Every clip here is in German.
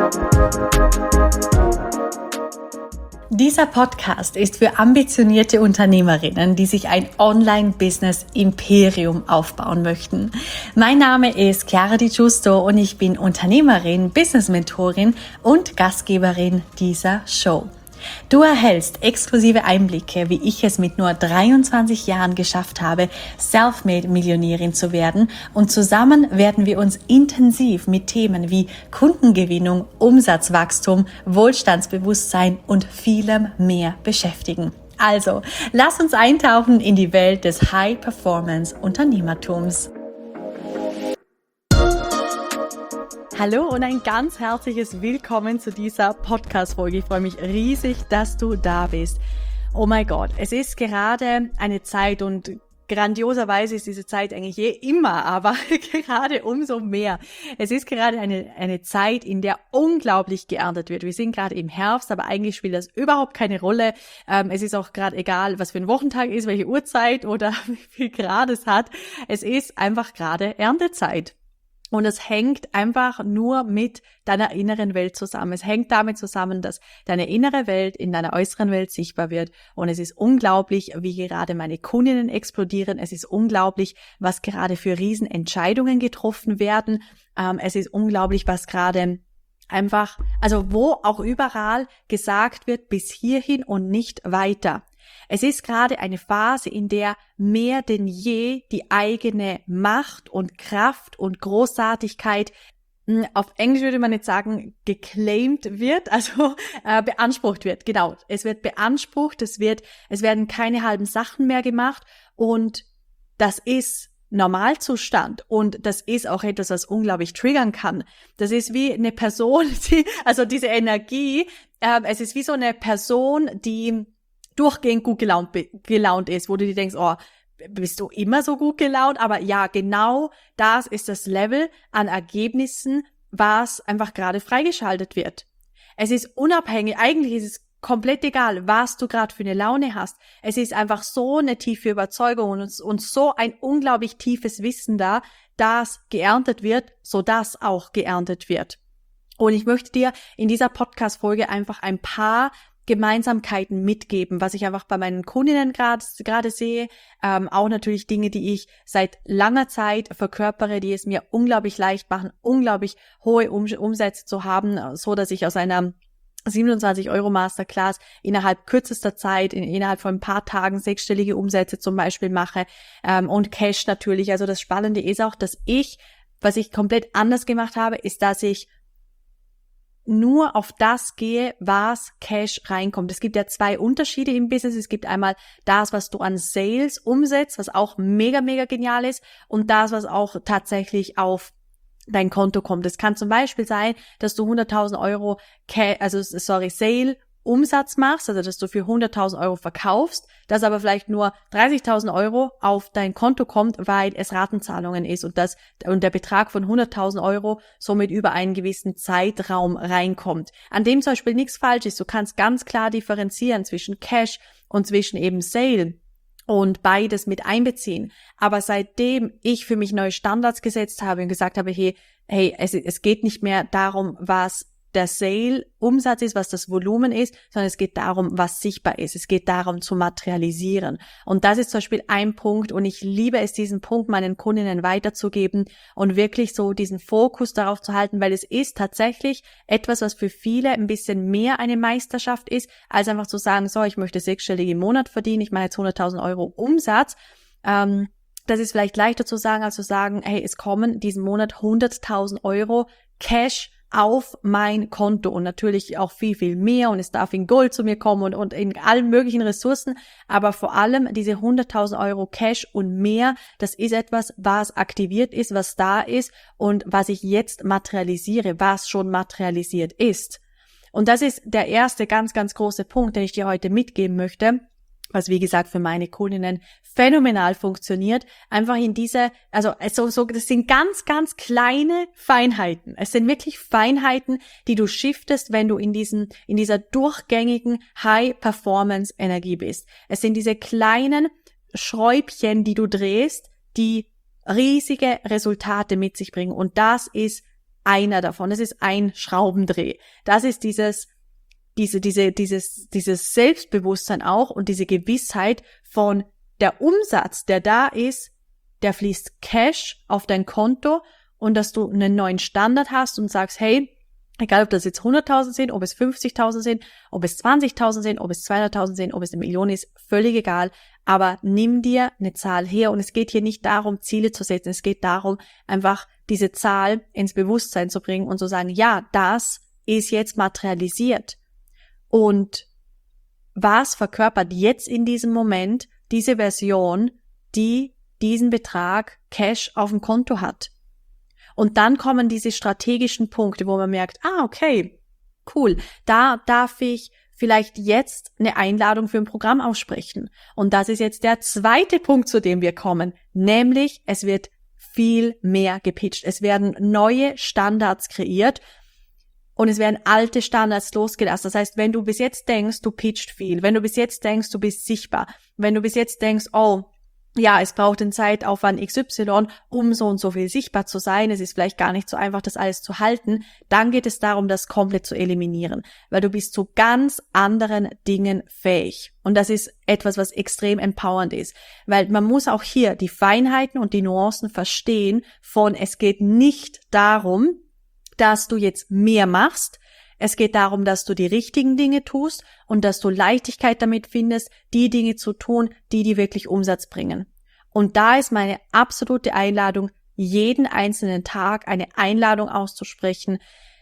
Dieser Podcast ist für ambitionierte Unternehmerinnen, die sich ein Online-Business-Imperium aufbauen möchten. Mein Name ist Chiara Di Giusto und ich bin Unternehmerin, Business-Mentorin und Gastgeberin dieser Show. Du erhältst exklusive Einblicke, wie ich es mit nur 23 Jahren geschafft habe, Selfmade-Millionärin zu werden, und zusammen werden wir uns intensiv mit Themen wie Kundengewinnung, Umsatzwachstum, Wohlstandsbewusstsein und vielem mehr beschäftigen. Also, lass uns eintauchen in die Welt des High-Performance-Unternehmertums. Hallo und ein ganz herzliches Willkommen zu dieser Podcast-Folge. Ich freue mich riesig, dass du da bist. Oh mein Gott, es ist gerade eine Zeit und grandioserweise ist diese Zeit eigentlich immer, aber gerade umso mehr. Es ist gerade eine Zeit, in der unglaublich geerntet wird. Wir sind gerade im Herbst, aber eigentlich spielt das überhaupt keine Rolle. Es ist auch gerade egal, was für ein Wochentag ist, welche Uhrzeit oder wie viel Grad es hat. Es ist einfach gerade Erntezeit. Und es hängt einfach nur mit deiner inneren Welt zusammen. Es hängt damit zusammen, dass deine innere Welt in deiner äußeren Welt sichtbar wird. Und es ist unglaublich, wie gerade meine Kundinnen explodieren. Es ist unglaublich, was gerade für Riesenentscheidungen getroffen werden. Es ist unglaublich, was gerade einfach, also wo auch überall gesagt wird, bis hierhin und nicht weiter. Es ist gerade eine Phase, in der mehr denn je die eigene Macht und Kraft und Großartigkeit, auf Englisch würde man jetzt sagen, geclaimed wird, also beansprucht wird. Genau, es wird beansprucht, es werden keine halben Sachen mehr gemacht, und das ist Normalzustand, und das ist auch etwas, was unglaublich triggern kann. Das ist wie eine Person, also diese Energie, es ist wie so eine Person, die durchgehend gut gelaunt ist, wo du dir denkst, oh, bist du immer so gut gelaunt? Aber ja, genau das ist das Level an Ergebnissen, was einfach gerade freigeschaltet wird. Es ist unabhängig, eigentlich ist es komplett egal, was du gerade für eine Laune hast. Es ist einfach so eine tiefe Überzeugung und so ein unglaublich tiefes Wissen da, das geerntet wird, sodass auch geerntet wird. Und ich möchte dir in dieser Podcast-Folge einfach ein paar Gemeinsamkeiten mitgeben, was ich einfach bei meinen Kundinnen gerade sehe, auch natürlich Dinge, die ich seit langer Zeit verkörpere, die es mir unglaublich leicht machen, unglaublich hohe Umsätze zu haben, so dass ich aus einer 27 € Masterclass innerhalb kürzester Zeit, innerhalb von ein paar Tagen sechsstellige Umsätze zum Beispiel mache, und Cash natürlich. Also das Spannende ist auch, was ich komplett anders gemacht habe, ist, dass ich nur auf das gehe, was Cash reinkommt. Es gibt ja zwei Unterschiede im Business. Es gibt einmal das, was du an Sales umsetzt, was auch mega, mega genial ist, und das, was auch tatsächlich auf dein Konto kommt. Es kann zum Beispiel sein, dass du 100.000 € Sale Umsatz machst, also dass du für 100.000 € verkaufst, dass aber vielleicht nur 30.000 € auf dein Konto kommt, weil es Ratenzahlungen ist und der Betrag von 100.000 € somit über einen gewissen Zeitraum reinkommt. An dem zum Beispiel nichts falsch ist. Du kannst ganz klar differenzieren zwischen Cash und zwischen eben Sale und beides mit einbeziehen. Aber seitdem ich für mich neue Standards gesetzt habe und gesagt habe, hey, es geht nicht mehr darum, was der Sale-Umsatz ist, was das Volumen ist, sondern es geht darum, was sichtbar ist. Es geht darum, zu materialisieren. Und das ist zum Beispiel ein Punkt, und ich liebe es, diesen Punkt meinen Kundinnen weiterzugeben und wirklich so diesen Fokus darauf zu halten, weil es ist tatsächlich etwas, was für viele ein bisschen mehr eine Meisterschaft ist, als einfach zu sagen, so, ich möchte sechsstellig im Monat verdienen, ich mache jetzt 100.000 € Umsatz. Das ist vielleicht leichter zu sagen, als zu sagen, hey, es kommen diesen Monat 100.000 € Cash auf mein Konto, und natürlich auch viel, viel mehr, und es darf in Gold zu mir kommen und in allen möglichen Ressourcen, aber vor allem diese 100.000 € Cash und mehr, das ist etwas, was aktiviert ist, was da ist und was ich jetzt materialisiere, was schon materialisiert ist. Und das ist der erste ganz, ganz große Punkt, den ich dir heute mitgeben möchte, was wie gesagt für meine Kundinnen phänomenal funktioniert, einfach in das sind ganz, ganz kleine Feinheiten. Es sind wirklich Feinheiten, die du shiftest, wenn du in dieser durchgängigen High-Performance-Energie bist. Es sind diese kleinen Schräubchen, die du drehst, die riesige Resultate mit sich bringen. Und das ist einer davon. Das ist ein Schraubendreh. Das ist dieses Selbstbewusstsein auch und diese Gewissheit von der Umsatz, der da ist, der fließt Cash auf dein Konto und dass du einen neuen Standard hast und sagst, hey, egal ob das jetzt 100.000 sind, ob es 50.000 sind, ob es 20.000 sind, ob es 200.000 sind, ob es 1 Million ist, völlig egal. Aber nimm dir eine Zahl her und es geht hier nicht darum, Ziele zu setzen. Es geht darum, einfach diese Zahl ins Bewusstsein zu bringen und zu sagen, ja, das ist jetzt materialisiert. Und was verkörpert jetzt in diesem Moment diese Version, die diesen Betrag Cash auf dem Konto hat? Und dann kommen diese strategischen Punkte, wo man merkt, okay, cool, da darf ich vielleicht jetzt eine Einladung für ein Programm aussprechen. Und das ist jetzt der zweite Punkt, zu dem wir kommen, nämlich es wird viel mehr gepitcht. Es werden neue Standards kreiert und es werden alte Standards losgelassen. Das heißt, wenn du bis jetzt denkst, du pitcht viel, wenn du bis jetzt denkst, du bist sichtbar, wenn du bis jetzt denkst, ja, es braucht den Zeitaufwand XY, um so und so viel sichtbar zu sein. Es ist vielleicht gar nicht so einfach, das alles zu halten. Dann geht es darum, das komplett zu eliminieren, weil du bist zu ganz anderen Dingen fähig. Und das ist etwas, was extrem empowernd ist, weil man muss auch hier die Feinheiten und die Nuancen verstehen von, es geht nicht darum, dass du jetzt mehr machst. Es geht darum, dass du die richtigen Dinge tust und dass du Leichtigkeit damit findest, die Dinge zu tun, die dir wirklich Umsatz bringen. Und da ist meine absolute Einladung, jeden einzelnen Tag eine Einladung auszusprechen,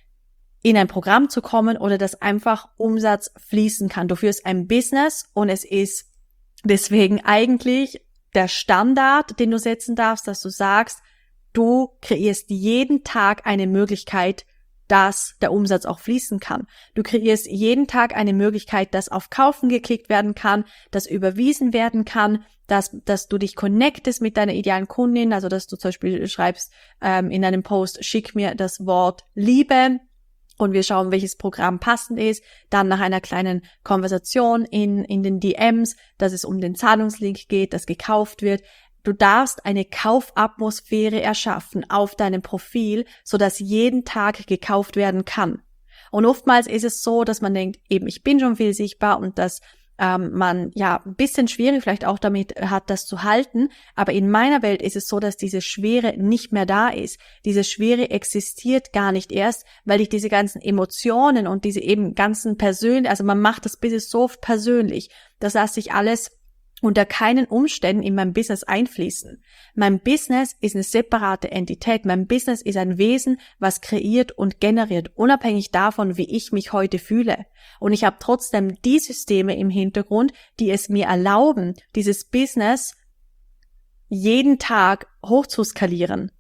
in ein Programm zu kommen oder dass einfach Umsatz fließen kann. Du führst ein Business und es ist deswegen eigentlich der Standard, den du setzen darfst, dass du sagst, du kreierst jeden Tag eine Möglichkeit, dass der Umsatz auch fließen kann. Du kreierst jeden Tag eine Möglichkeit, dass auf Kaufen geklickt werden kann, dass überwiesen werden kann, dass du dich connectest mit deiner idealen Kundin, also dass du zum Beispiel schreibst in deinem Post, schick mir das Wort Liebe und wir schauen, welches Programm passend ist, dann nach einer kleinen Konversation in den DMs, dass es um den Zahlungslink geht, dass gekauft wird. Du darfst eine Kaufatmosphäre erschaffen auf deinem Profil, sodass jeden Tag gekauft werden kann. Und oftmals ist es so, dass man denkt, eben ich bin schon viel sichtbar und dass man ja ein bisschen schwierig vielleicht auch damit hat, das zu halten. Aber in meiner Welt ist es so, dass diese Schwere nicht mehr da ist. Diese Schwere existiert gar nicht erst, weil ich diese ganzen Emotionen und diese eben ganzen persönlich, also man macht das Business so persönlich, das lasse ich alles unter keinen Umständen in mein Business einfließen. Mein Business ist eine separate Entität. Mein Business ist ein Wesen, was kreiert und generiert, unabhängig davon, wie ich mich heute fühle. Und ich habe trotzdem die Systeme im Hintergrund, die es mir erlauben, dieses Business jeden Tag hochzuskalieren.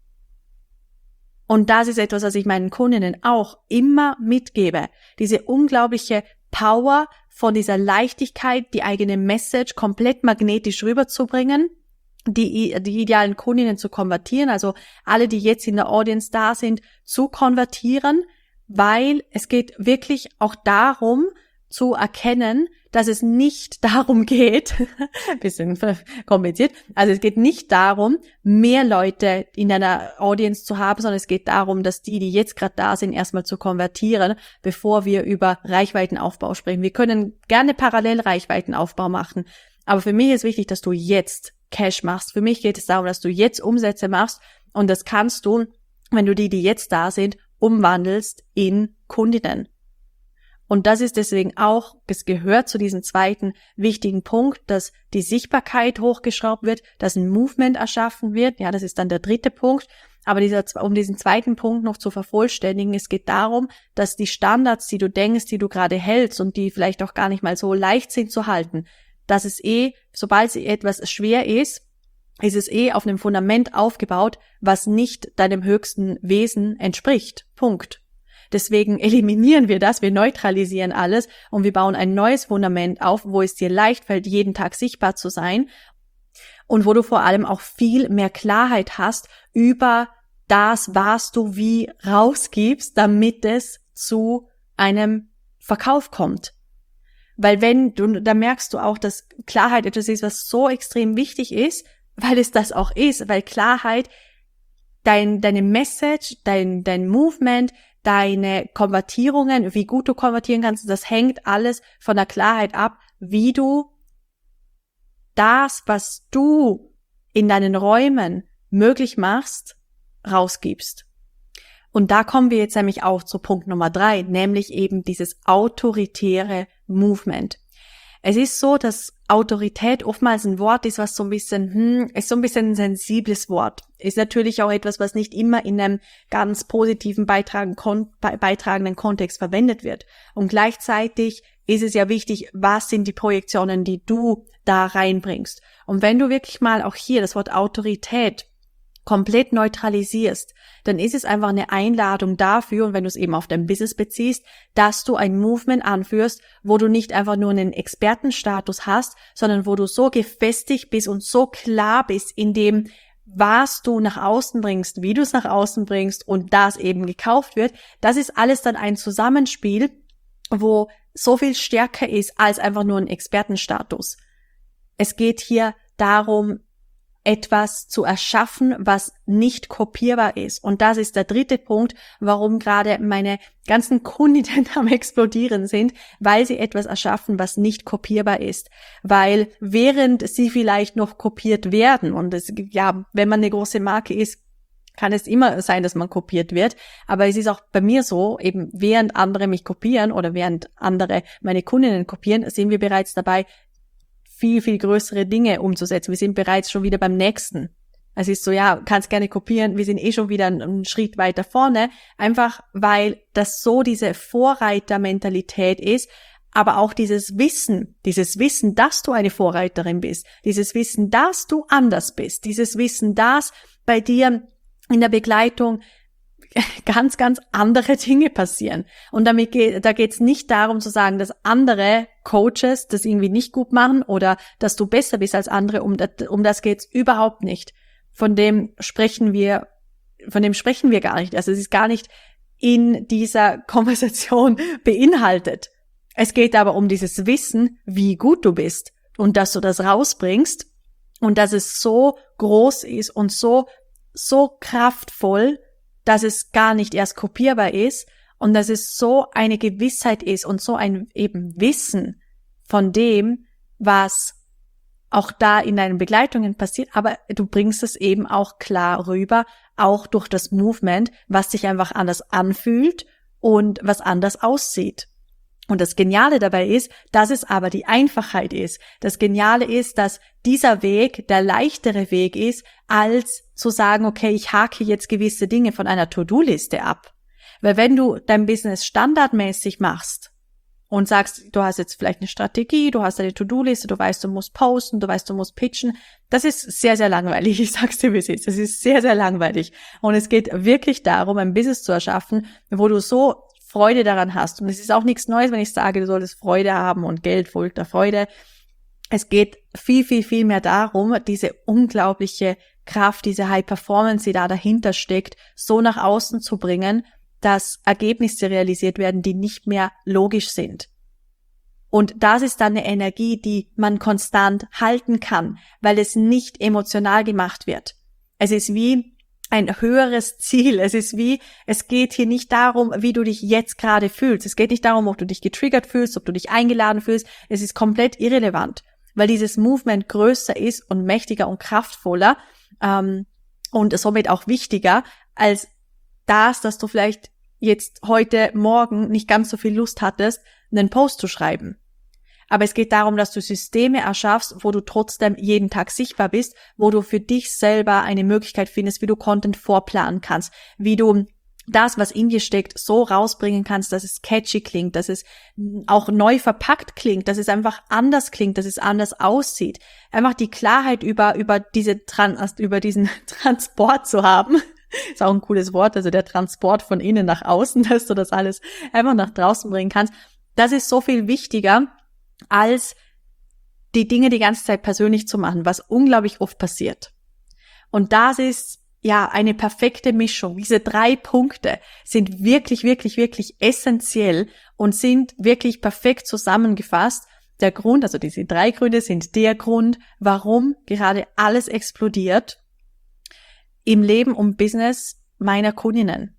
Und das ist etwas, was ich meinen Kundinnen auch immer mitgebe. Diese unglaubliche Power von dieser Leichtigkeit, die eigene Message komplett magnetisch rüberzubringen, die idealen Kundinnen zu konvertieren, also alle, die jetzt in der Audience da sind, zu konvertieren, weil es geht wirklich auch darum zu erkennen, dass es nicht darum geht, bisschen kompliziert, also es geht nicht darum, mehr Leute in deiner Audience zu haben, sondern es geht darum, dass die jetzt gerade da sind, erstmal zu konvertieren, bevor wir über Reichweitenaufbau sprechen. Wir können gerne parallel Reichweitenaufbau machen, aber für mich ist wichtig, dass du jetzt Cash machst. Für mich geht es darum, dass du jetzt Umsätze machst und das kannst du, wenn du die jetzt da sind, umwandelst in Kundinnen. Und das ist deswegen auch, es gehört zu diesem zweiten wichtigen Punkt, dass die Sichtbarkeit hochgeschraubt wird, dass ein Movement erschaffen wird. Ja, das ist dann der dritte Punkt. Aber um diesen zweiten Punkt noch zu vervollständigen, es geht darum, dass die Standards, die du denkst, die du gerade hältst und die vielleicht auch gar nicht mal so leicht sind zu halten, dass es sobald etwas schwer ist es auf einem Fundament aufgebaut, was nicht deinem höchsten Wesen entspricht. Punkt. Deswegen eliminieren wir das, wir neutralisieren alles und wir bauen ein neues Fundament auf, wo es dir leicht fällt, jeden Tag sichtbar zu sein und wo du vor allem auch viel mehr Klarheit hast über das, was du wie rausgibst, damit es zu einem Verkauf kommt. Weil da merkst du auch, dass Klarheit etwas ist, was so extrem wichtig ist, weil es das auch ist, weil Klarheit deine Message, dein Movement, deine Konvertierungen, wie gut du konvertieren kannst, das hängt alles von der Klarheit ab, wie du das, was du in deinen Räumen möglich machst, rausgibst. Und da kommen wir jetzt nämlich auch zu Punkt Nummer 3, nämlich eben dieses autoritäre Movement. Es ist so, dass Autorität oftmals ein Wort ist, was so ein bisschen, ist so ein bisschen ein sensibles Wort. Ist natürlich auch etwas, was nicht immer in einem ganz positiven, beitragenden Kontext verwendet wird. Und gleichzeitig ist es ja wichtig, was sind die Projektionen, die du da reinbringst. Und wenn du wirklich mal auch hier das Wort Autorität komplett neutralisierst, dann ist es einfach eine Einladung dafür, und wenn du es eben auf dein Business beziehst, dass du ein Movement anführst, wo du nicht einfach nur einen Expertenstatus hast, sondern wo du so gefestigt bist und so klar bist in dem, was du nach außen bringst, wie du es nach außen bringst und das eben gekauft wird. Das ist alles dann ein Zusammenspiel, wo so viel stärker ist als einfach nur ein Expertenstatus. Es geht hier darum, etwas zu erschaffen, was nicht kopierbar ist. Und das ist der dritte Punkt, warum gerade meine ganzen Kundinnen am Explodieren sind, weil sie etwas erschaffen, was nicht kopierbar ist. Weil während sie vielleicht noch kopiert werden, und es, ja, wenn man eine große Marke ist, kann es immer sein, dass man kopiert wird. Aber es ist auch bei mir so, eben während andere mich kopieren oder während andere meine Kundinnen kopieren, sind wir bereits dabei, viel, viel größere Dinge umzusetzen. Wir sind bereits schon wieder beim nächsten. Es ist so, ja, kannst gerne kopieren, wir sind eh schon wieder einen Schritt weiter vorne, einfach weil das so diese Vorreitermentalität ist, aber auch dieses Wissen, dass du eine Vorreiterin bist, dieses Wissen, dass du anders bist, dieses Wissen, dass bei dir in der Begleitung ganz, ganz andere Dinge passieren. Und da geht's nicht darum zu sagen, dass andere Coaches das irgendwie nicht gut machen oder dass du besser bist als andere. Um das geht's überhaupt nicht. Von dem sprechen wir gar nicht. Also es ist gar nicht in dieser Konversation beinhaltet. Es geht aber um dieses Wissen, wie gut du bist und dass du das rausbringst und dass es so groß ist und so kraftvoll, dass es gar nicht erst kopierbar ist und dass es so eine Gewissheit ist und so ein eben Wissen von dem, was auch da in deinen Begleitungen passiert, aber du bringst es eben auch klar rüber, auch durch das Movement, was sich einfach anders anfühlt und was anders aussieht. Und das Geniale dabei ist, dass es aber die Einfachheit ist. Das Geniale ist, dass dieser Weg der leichtere Weg ist, als zu sagen, okay, ich hake jetzt gewisse Dinge von einer To-Do-Liste ab. Weil wenn du dein Business standardmäßig machst und sagst, du hast jetzt vielleicht eine Strategie, du hast eine To-Do-Liste, du weißt, du musst posten, du weißt, du musst pitchen, das ist sehr, sehr langweilig. Ich sag's dir, wie es ist. Das ist sehr, sehr langweilig. Und es geht wirklich darum, ein Business zu erschaffen, wo du so Freude daran hast. Und es ist auch nichts Neues, wenn ich sage, du solltest Freude haben und Geld folgt der Freude. Es geht viel, viel, viel mehr darum, diese unglaubliche Kraft, diese High Performance, die da dahinter steckt, so nach außen zu bringen, dass Ergebnisse realisiert werden, die nicht mehr logisch sind. Und das ist dann eine Energie, die man konstant halten kann, weil es nicht emotional gemacht wird. Es ist wie ein höheres Ziel. Es geht hier nicht darum, wie du dich jetzt gerade fühlst. Es geht nicht darum, ob du dich getriggert fühlst, ob du dich eingeladen fühlst. Es ist komplett irrelevant, weil dieses Movement größer ist und mächtiger und kraftvoller und somit auch wichtiger als das, dass du vielleicht jetzt heute Morgen nicht ganz so viel Lust hattest, einen Post zu schreiben. Aber es geht darum, dass du Systeme erschaffst, wo du trotzdem jeden Tag sichtbar bist, wo du für dich selber eine Möglichkeit findest, wie du Content vorplanen kannst, wie du das, was in dir steckt, so rausbringen kannst, dass es catchy klingt, dass es auch neu verpackt klingt, dass es einfach anders klingt, dass es anders aussieht. Einfach die Klarheit über diesen Transport zu haben. Ist auch ein cooles Wort, also der Transport von innen nach außen, dass du das alles einfach nach draußen bringen kannst. Das ist so viel wichtiger, als die Dinge die ganze Zeit persönlich zu machen, was unglaublich oft passiert. Und das ist ja eine perfekte Mischung. Diese 3 Punkte sind wirklich, wirklich, wirklich essentiell und sind wirklich perfekt zusammengefasst. Der Grund, also diese 3 Gründe sind der Grund, warum gerade alles explodiert. im Leben und Business meiner Kundinnen?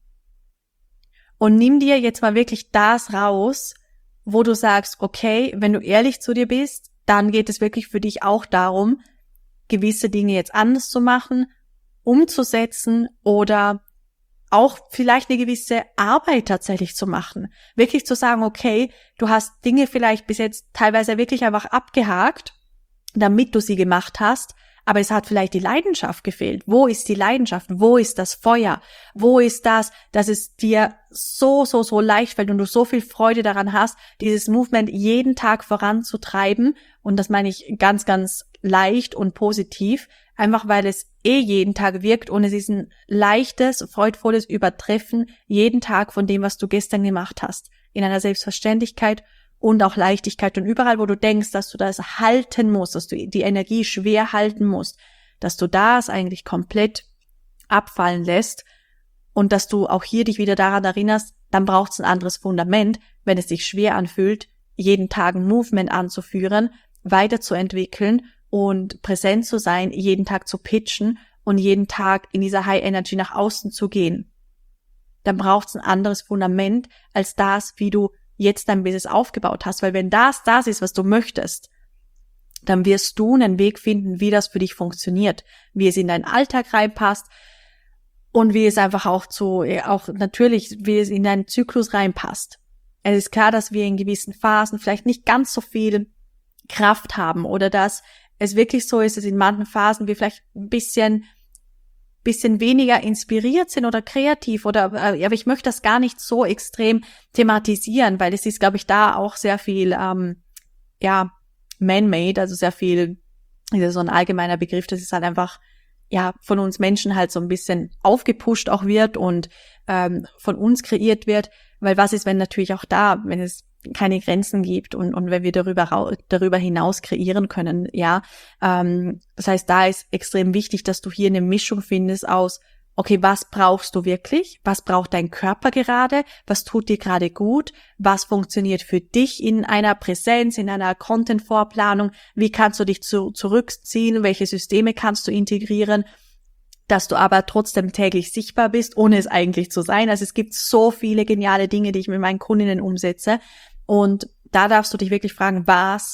Und nimm dir jetzt mal wirklich das raus, wo du sagst, okay, wenn du ehrlich zu dir bist, dann geht es wirklich für dich auch darum, gewisse Dinge jetzt anders zu machen, umzusetzen oder auch vielleicht eine gewisse Arbeit tatsächlich zu machen. Wirklich zu sagen, okay, du hast Dinge vielleicht bis jetzt teilweise wirklich einfach abgehakt, damit du sie gemacht hast, aber es hat vielleicht die Leidenschaft gefehlt. Wo ist die Leidenschaft? Wo ist das Feuer? Wo ist das, dass es dir so leicht fällt und du so viel Freude daran hast, dieses Movement jeden Tag voranzutreiben? Und das meine ich ganz, ganz leicht und positiv, einfach weil es jeden Tag wirkt und es ist ein leichtes, freudvolles Übertreffen jeden Tag von dem, was du gestern gemacht hast. In einer Selbstverständlichkeit und auch Leichtigkeit und überall, wo du denkst, dass du das halten musst, dass du die Energie schwer halten musst, dass du das eigentlich komplett abfallen lässt und dass du auch hier dich wieder daran erinnerst, dann braucht es ein anderes Fundament, wenn es sich schwer anfühlt, jeden Tag ein Movement anzuführen, weiterzuentwickeln und präsent zu sein, jeden Tag zu pitchen und jeden Tag in dieser High Energy nach außen zu gehen. Dann braucht es ein anderes Fundament als das, wie du jetzt dein Business aufgebaut hast, weil wenn das ist, was du möchtest, dann wirst du einen Weg finden, wie das für dich funktioniert, wie es in deinen Alltag reinpasst und wie es einfach auch natürlich, wie es in deinen Zyklus reinpasst. Es ist klar, dass wir in gewissen Phasen vielleicht nicht ganz so viel Kraft haben oder dass es wirklich so ist, dass in manchen Phasen wir vielleicht ein bisschen weniger inspiriert sind oder kreativ aber ich möchte das gar nicht so extrem thematisieren, weil es ist, glaube ich, da auch sehr viel, man-made, also sehr viel, ist ja so ein allgemeiner Begriff, das ist halt einfach, von uns Menschen halt so ein bisschen aufgepusht auch wird und von uns kreiert wird, weil was ist, wenn natürlich auch da, wenn es keine Grenzen gibt und wenn wir darüber hinaus kreieren können, das heißt, da ist extrem wichtig, dass du hier eine Mischung findest aus, okay, was brauchst du wirklich? Was braucht dein Körper gerade? Was tut dir gerade gut? Was funktioniert für dich in einer Präsenz, in einer Content-Vorplanung? Wie kannst du dich zurückziehen? Welche Systeme kannst du integrieren? Dass du aber trotzdem täglich sichtbar bist, ohne es eigentlich zu sein. Also es gibt so viele geniale Dinge, die ich mit meinen Kundinnen umsetze. Und da darfst du dich wirklich fragen,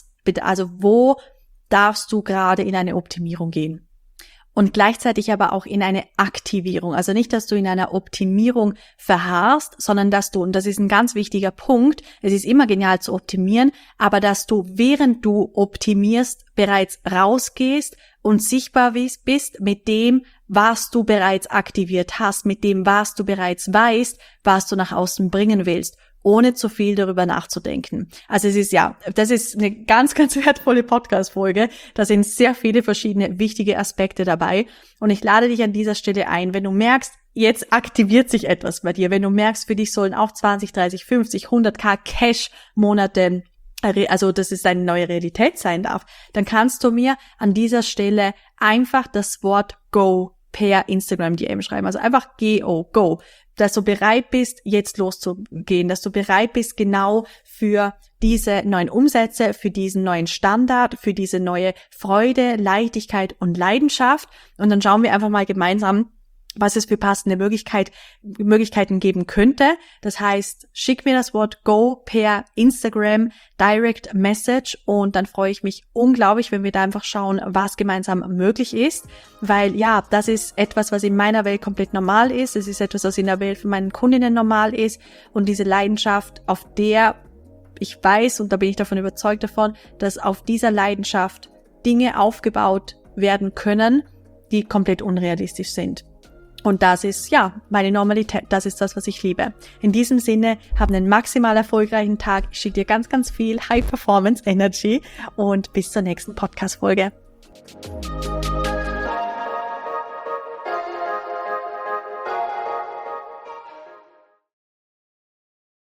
wo darfst du gerade in eine Optimierung gehen? Und gleichzeitig aber auch in eine Aktivierung. Also nicht, dass du in einer Optimierung verharrst, sondern dass du, und das ist ein ganz wichtiger Punkt, es ist immer genial zu optimieren, aber dass du, während du optimierst, bereits rausgehst und sichtbar bist mit dem, was du bereits aktiviert hast, mit dem, was du bereits weißt, was du nach außen bringen willst, ohne zu viel darüber nachzudenken. Also das ist eine ganz, ganz wertvolle Podcast-Folge. Da sind sehr viele verschiedene wichtige Aspekte dabei. Und ich lade dich an dieser Stelle ein, wenn du merkst, jetzt aktiviert sich etwas bei dir, wenn du merkst, für dich sollen auch 20, 30, 50, 100k Cash-Monate, also dass es eine neue Realität sein darf, dann kannst du mir an dieser Stelle einfach das Wort Go per Instagram DM schreiben. Also einfach Go, dass du bereit bist, jetzt loszugehen, dass du bereit bist, genau für diese neuen Umsätze, für diesen neuen Standard, für diese neue Freude, Leichtigkeit und Leidenschaft. Und dann schauen wir einfach mal gemeinsam, was es für passende Möglichkeiten geben könnte. Das heißt, schick mir das Wort Go per Instagram Direct Message und dann freue ich mich unglaublich, wenn wir da einfach schauen, was gemeinsam möglich ist, weil das ist etwas, was in meiner Welt komplett normal ist. Es ist etwas, was in der Welt von meinen Kundinnen normal ist und diese Leidenschaft, auf der ich weiß und da bin ich davon überzeugt davon, dass auf dieser Leidenschaft Dinge aufgebaut werden können, die komplett unrealistisch sind. Und das ist, meine Normalität. Das ist das, was ich liebe. In diesem Sinne, hab einen maximal erfolgreichen Tag. Ich schicke dir ganz, ganz viel High Performance Energy und bis zur nächsten Podcast-Folge.